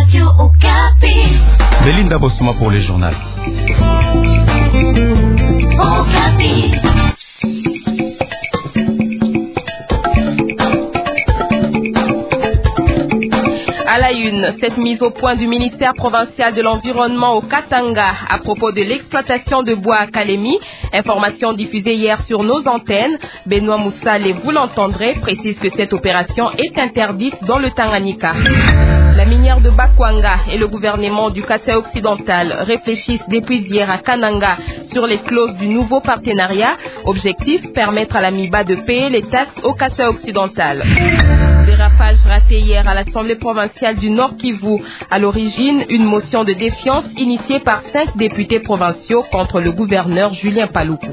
Radio Okapi. Belinda Bosma pour les journaux. Okapi. À la une, cette mise au point du ministère provincial de l'environnement au Katanga à propos de l'exploitation de bois à Kalemi. Information diffusée hier sur nos antennes. Benoît Moussale, vous l'entendrez, précise que cette opération est interdite dans le Tanganyika. La minière de Bakwanga et le gouvernement du Kasaï occidental réfléchissent depuis hier à Kananga sur les clauses du nouveau partenariat. Objectif, permettre à la MIBA de payer les taxes au Kasaï occidental. Dérapage raté hier à l'Assemblée provinciale du Nord Kivu. À l'origine, une motion de défiance initiée par 5 députés provinciaux contre le gouverneur Julien Paluku.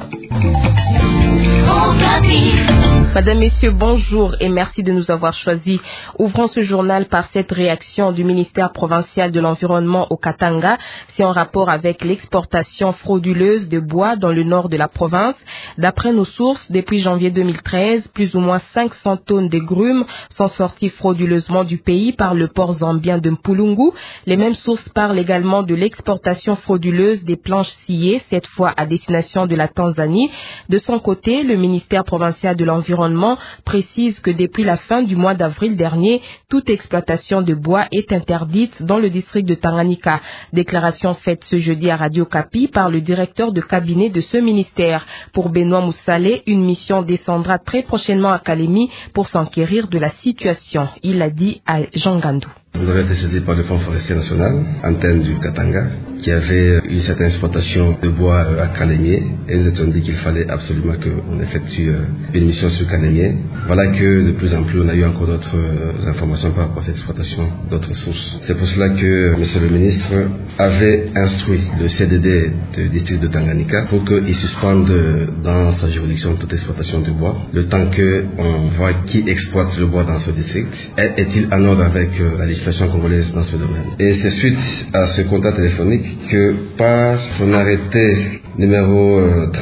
Madame, Messieurs, bonjour et merci de nous avoir choisis. Ouvrons ce journal par cette réaction du ministère provincial de l'environnement au Katanga. C'est en rapport avec l'exportation frauduleuse de bois dans le nord de la province. D'après nos sources, depuis janvier 2013, plus ou moins 500 tonnes de grumes sont sorties frauduleusement du pays par le port zambien de Mpulungu. Les mêmes sources parlent également de l'exportation frauduleuse des planches sciées, cette fois à destination de la Tanzanie. De son côté, le ministère provincial de l'environnement précise que depuis la fin du mois d'avril dernier, toute exploitation de bois est interdite dans le district de Tanganyika. Déclaration faite ce jeudi à Radio Okapi par le directeur de cabinet de ce ministère. Pour Benoît Moussale, une mission descendra très prochainement à Kalemi pour s'enquérir de la situation. Il l'a dit à Jean Gandou. Vous avez été saisi par le Fonds forestier national, antenne du Katanga, qui avait une certaine exploitation de bois à Kalemi, et nous étions dit qu'il fallait absolument qu'on effectue une mission sur Kalemi. Voilà que de plus en plus on a eu encore d'autres informations par rapport à cette exploitation, d'autres sources. C'est pour cela que Monsieur le ministre avait instruit le CDD du district de Tanganyika pour qu'il suspende dans sa juridiction toute exploitation de bois, le temps qu'on voit qui exploite le bois dans ce district. Est-il en ordre avec la législation congolaise dans ce domaine? Et c'est suite à ce contact téléphonique que par son arrêté numéro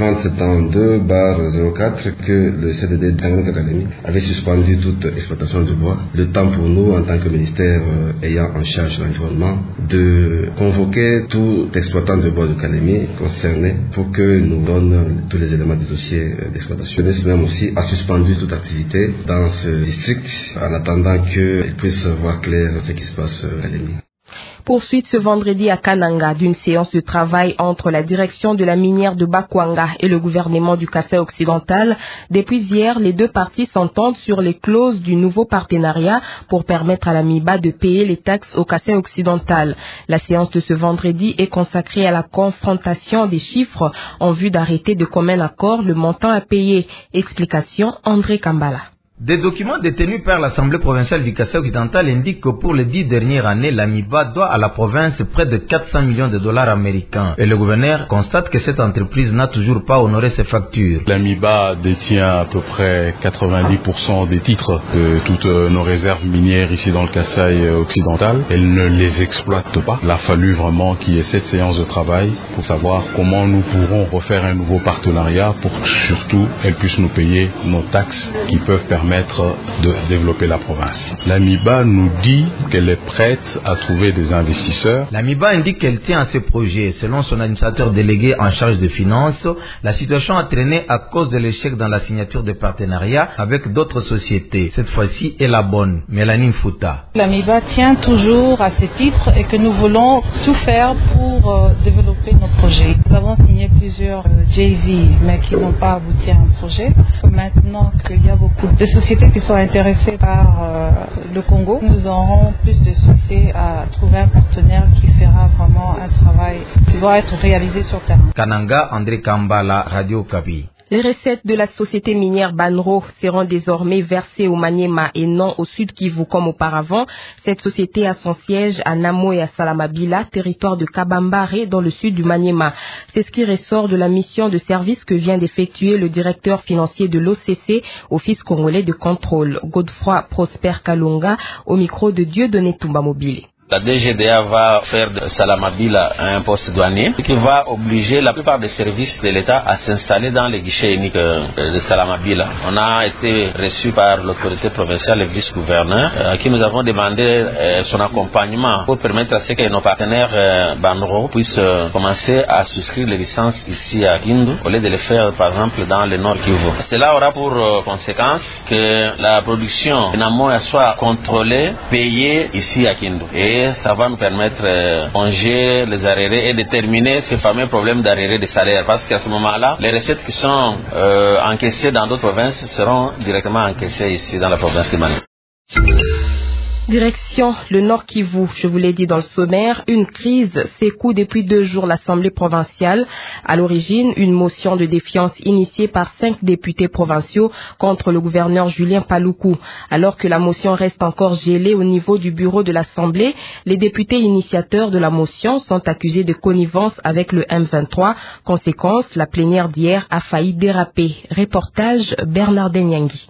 3072/04 que le CDD de Tanganyika Kalemi avait suspendu toute exploitation de bois. Le temps pour nous, en tant que ministère ayant en charge l'environnement, de convoquer tout exploitant de bois de Kalemi concerné pour que nous donne tous les éléments du dossier d'exploitation. Le même aussi a suspendu toute activité dans ce district en attendant qu'il puisse voir clair ce qui se passe à Kalemi. Poursuite ce vendredi à Kananga d'une séance de travail entre la direction de la minière de Bakwanga et le gouvernement du Kasaï occidental. Depuis hier, les deux parties s'entendent sur les clauses du nouveau partenariat pour permettre à la MIBA de payer les taxes au Kasaï occidental. La séance de ce vendredi est consacrée à la confrontation des chiffres en vue d'arrêter de commun accord le montant à payer. Explication André Kambala. Des documents détenus par l'Assemblée provinciale du Kasaï occidental indiquent que pour les 10 dernières années, la MIBA doit à la province près de 400 millions de dollars américains. Et le gouverneur constate que cette entreprise n'a toujours pas honoré ses factures. La MIBA détient à peu près 90% des titres de toutes nos réserves minières ici dans le Kasaï occidental. Elle ne les exploite pas. Il a fallu vraiment qu'il y ait cette séance de travail pour savoir comment nous pourrons refaire un nouveau partenariat pour que surtout elle puisse nous payer nos taxes qui peuvent permettre de développer la province. La MIBA nous dit qu'elle est prête à trouver des investisseurs. La MIBA indique qu'elle tient à ce projet. Selon son administrateur délégué en charge des finances, la situation a traîné à cause de l'échec dans la signature de partenariats avec d'autres sociétés. Cette fois-ci est la bonne. Mélanie Mfouta. La MIBA tient toujours à ce titre et que nous voulons tout faire pour développer nos projets. Nous avons signé plusieurs JV mais qui n'ont pas abouti à un projet. Maintenant qu'il y a beaucoup de sociétés qui sont intéressées par le Congo, nous aurons plus de succès à trouver un partenaire qui fera vraiment un travail qui doit être réalisé sur terrain. Kananga, André Kambala, Radio Okapi. Les recettes de la société minière Banro seront désormais versées au Maniema et non au Sud Kivu comme auparavant. Cette société a son siège à Namo et à Salamabila, territoire de Kabambare dans le sud du Maniema. C'est ce qui ressort de la mission de service que vient d'effectuer le directeur financier de l'OCC, Office congolais de contrôle, Godefroy Prosper Kalunga, au micro de Dieudonné Tumba Mobile. La DGDA va faire de Salamabila un poste douanier qui va obliger la plupart des services de l'État à s'installer dans les guichets uniques de Salamabila. On a été reçu par l'autorité provinciale, le vice-gouverneur, à qui nous avons demandé son accompagnement pour permettre à ce que nos partenaires banraux puissent commencer à souscrire les licences ici à Kindu au lieu de les faire par exemple dans le Nord Kivu. Cela aura pour conséquence que la production en amont soit contrôlée, payée ici à Kindu. Et ça va nous permettre de ponger les arriérés et de terminer ce fameux problème d'arriérés de salaire. Parce qu'à ce moment-là, les recettes qui sont encaissées dans d'autres provinces seront directement encaissées ici dans la province de Mani. Direction le Nord Kivu, je vous l'ai dit dans le sommaire, une crise secoue depuis 2 jours l'Assemblée provinciale. À l'origine, une motion de défiance initiée par 5 députés provinciaux contre le gouverneur Julien Paluku. Alors que la motion reste encore gelée au niveau du bureau de l'Assemblée, les députés initiateurs de la motion sont accusés de connivence avec le M23. Conséquence, la plénière d'hier a failli déraper. Reportage Bernard Nyangui.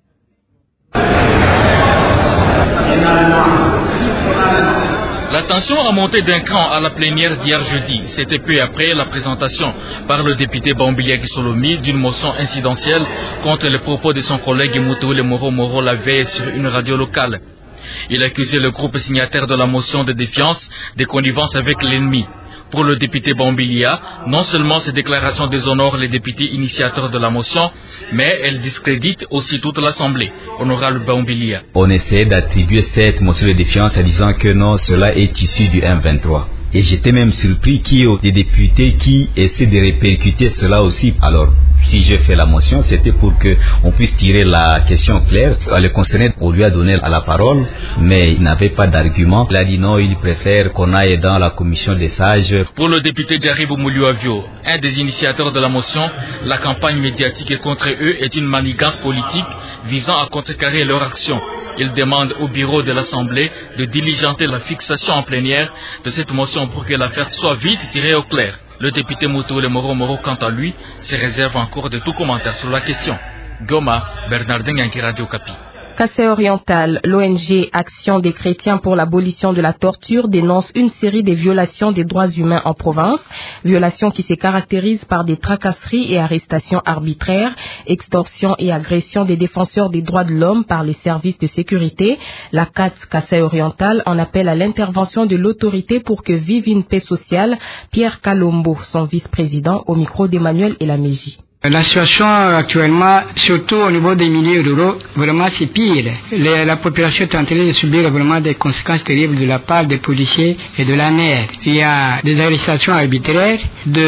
La tension a monté d'un cran à la plénière d'hier jeudi. C'était peu après la présentation par le député Bambilia Kisolomi d'une motion incidentielle contre les propos de son collègue Moutoule Moro la veille sur une radio locale. Il accusait le groupe signataire de la motion de défiance de connivence avec l'ennemi. Pour le député Bambilia, non seulement ces déclarations déshonorent les députés initiateurs de la motion, mais elles discréditent aussi toute l'Assemblée. Honorable Bambilia. On essaie d'attribuer cette motion de défiance en disant que non, cela est issu du M23. Et j'étais même surpris qu'il y ait des députés qui essaient de répercuter cela aussi. Alors, si je fais la motion, c'était pour qu'on puisse tirer la question claire. Le concerné, on lui a donné la parole, mais il n'avait pas d'argument. Il a dit non, il préfère qu'on aille dans la commission des sages. Pour le député Djaribou Mouliouavio, un des initiateurs de la motion, la campagne médiatique contre eux est une manigance politique visant à contrecarrer leur action. Il demande au bureau de l'Assemblée de diligenter la fixation en plénière de cette motion pour que l'affaire soit vite tirée au clair. Le député Moutoule Moro, quant à lui, se réserve encore de tout commentaire sur la question. Goma, Bernardin Yanki, Radio Kapi. Kassai oriental, l'ONG Action des chrétiens pour l'abolition de la torture dénonce une série de violations des droits humains en province, violations qui se caractérisent par des tracasseries et arrestations arbitraires, extorsions et agressions des défenseurs des droits de l'homme par les services de sécurité. La CAT Kassai oriental en appelle à l'intervention de l'autorité pour que vive une paix sociale. Pierre Kalombo, son vice-président, au micro d'Emmanuel Elameji. La situation actuellement, surtout au niveau des milieux ruraux, vraiment c'est pire. La population est en train de subir vraiment des conséquences terribles de la part des policiers et de la NER. Il y a des arrestations arbitraires,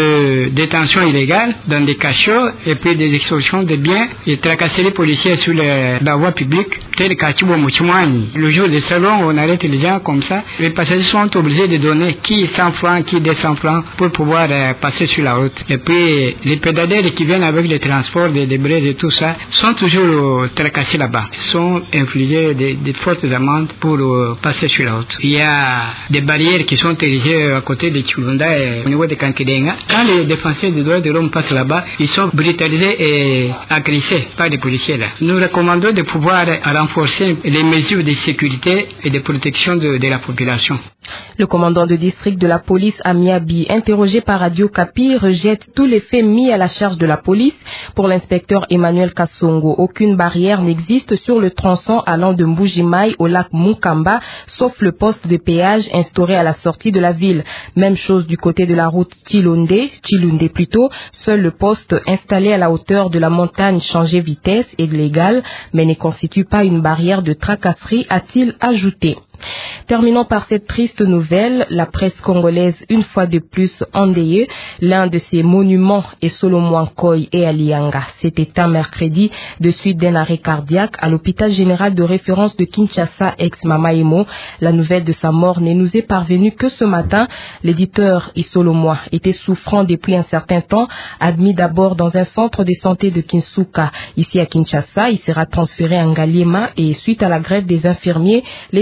de détentions illégales dans des cachots et puis des extorsions de biens et tracasser les policiers sur la voie publique, tel qu'à Mouchimouani. Le jour des salons, on arrête les gens comme ça. Les passagers sont obligés de donner qui 100 francs, qui 200 francs pour pouvoir passer sur la route. Et puis les pédaliers qui viennent avec les transports des débris et tout ça, sont toujours tracassés là-bas. Ils sont infligés des fortes amendes pour passer sur la route. Il y a des barrières qui sont érigées à côté de Chulunda et au niveau de Kankidenga. Quand les défenseurs des droits de l'homme passent là-bas, ils sont brutalisés et agressés par les policiers là. Nous recommandons de pouvoir renforcer les mesures de sécurité et de protection de la population. Le commandant de district de la police à Miabi, interrogé par Radio Kapi, rejette tous les faits mis à la charge de la police. Pour l'inspecteur Emmanuel Kassongo, aucune barrière n'existe sur le tronçon allant de Mbujimai au lac Mukamba, sauf le poste de péage instauré à la sortie de la ville. Même chose du côté de la route Chilunde plutôt, seul le poste installé à la hauteur de la montagne changé vitesse est légal, mais ne constitue pas une barrière de tracasserie, a-t-il ajouté. Terminons par cette triste nouvelle. La presse congolaise, une fois de plus endeuillée, l'un de ses monuments est Solomon Koy et Alianga. C'était éteint mercredi de suite d'un arrêt cardiaque à l'hôpital général de référence de Kinshasa, ex-Mamaimo. La nouvelle de sa mort ne nous est parvenue que ce matin. L'éditeur Isolomoa était souffrant depuis un certain temps, admis d'abord dans un centre de santé de Kinsuka. Ici à Kinshasa, il sera transféré à Ngaliema et suite à la grève des infirmiers, l'éditeur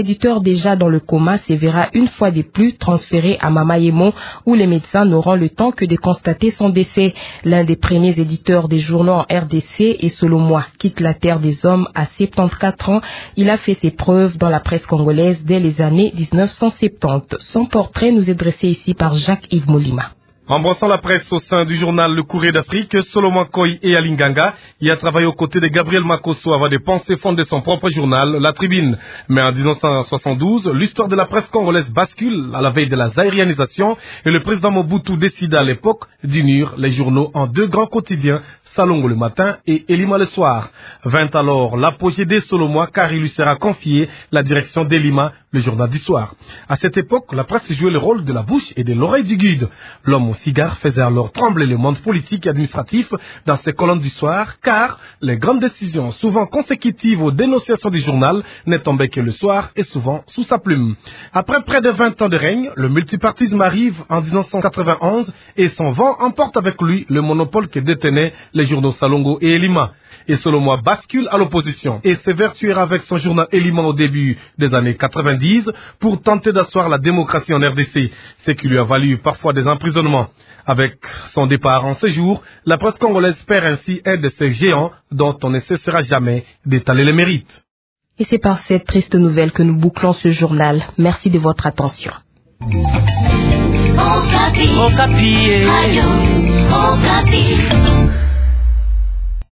déjà dans le coma se verra une fois de plus transféré à Mamayemo où les médecins n'auront le temps que de constater son décès. L'un des premiers éditeurs des journaux en RDC et Solomois quitte la terre des hommes à 74 ans. Il a fait ses preuves dans la presse congolaise dès les années 1970. Son portrait nous est dressé ici par Jacques-Yves Molima. Embrassant la presse au sein du journal Le Courrier d'Afrique, Solomon Koy et Alinganga y a travaillé aux côtés de Gabriel Makosso avant de penser fonder son propre journal, La Tribune. Mais en 1972, l'histoire de la presse congolaise bascule à la veille de la zaïrianisation et le président Mobutu décida à l'époque d'unir les journaux en deux grands quotidiens, Salongo le matin et Elima le soir. Vint alors l'apogée des Solomois car il lui sera confié la direction d'Elima, le journal du soir. À cette époque, la presse jouait le rôle de la bouche et de l'oreille du guide. L'homme au cigare faisait alors trembler le monde politique et administratif dans ses colonnes du soir car les grandes décisions, souvent consécutives aux dénonciations du journal, ne tombaient que le soir et souvent sous sa plume. Après près de 20 ans de règne, le multipartisme arrive en 1991 et son vent emporte avec lui le monopole que détenaient les journaux Salongo et Elima. Et Solomois bascule à l'opposition et s'évertuera avec son journal Elima au début des années 90 pour tenter d'asseoir la démocratie en RDC, ce qui lui a valu parfois des emprisonnements. Avec son départ en séjour, la presse congolaise perd ainsi un de ces géants dont on ne cessera jamais d'étaler les mérites. Et c'est par cette triste nouvelle que nous bouclons ce journal. Merci de votre attention. Okapi. Okapi. Radio Okapi.